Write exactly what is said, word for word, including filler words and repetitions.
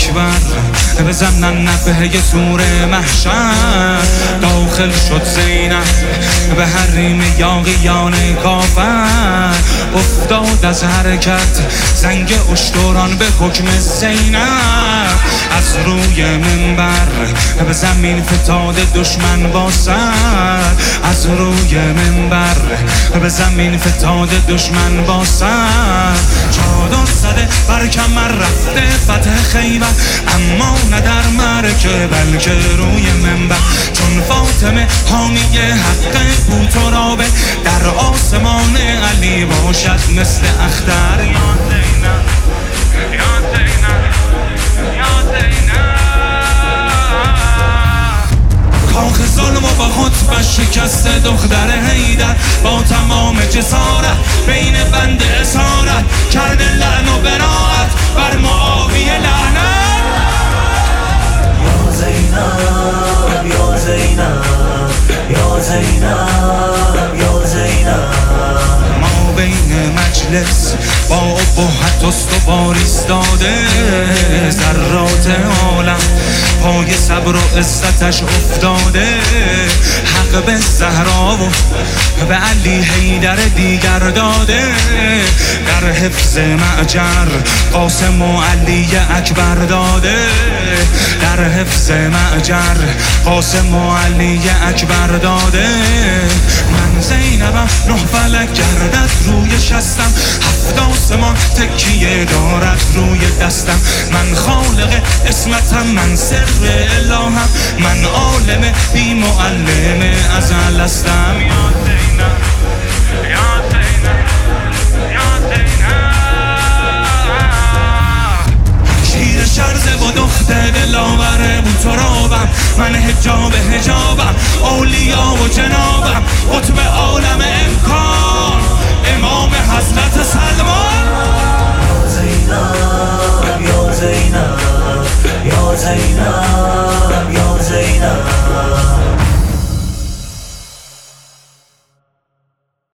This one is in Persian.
اکبر بزنن نفحه سور محشر. داخل شد زینب به حریم یاغیان کافر، افتاد از حرکت زنگ اشتران به حکم زینب. از روی منبر به زمین فتاد دشمن با سر، از روی منبر به زمین فتاد دشمن با سر. چادر زده بر کمر رفته فتح خیبر، اما نه در معرکه بلکه روی منبر. چون فاطمه حامی حق بوترابه، در آسمان علی باشد مثل اختر. یا زینب یا زینب یا زینب. کاخ ظلم و با خطبه شکست دختر حیدر، با تمام جسارت بین بند اسارت کرده لعن و براعت بر معاویه لعنت. یا زینب یا زینب یا زینب یا زینب. ما بین مجلس با ابهت استوار ایستاده، ذرات عالم پای صبر و عزتش افتاده. حق به زهرا و به علی حیدر دیگر داده، در حفظ معجر قاسم و علی اکبر داده. در حفظ معجر قاسم و علی اکبر داده. من زینبم نه فلک گردد روی شستم، هفت آسمان تکیه دارد روی دستم. من خالق اسمتم، من سر الهم، من عالم بی معلم ازل هستم. یا زینب یا زینب یا زینب. شیر شرزه و دختر دلاور بوترابم، من حجاب حجابم، اولیا و جنابم، قطب عالم امکان، امام حضرت سلمان. یا زینب یا زینب یا زینب یا زینب.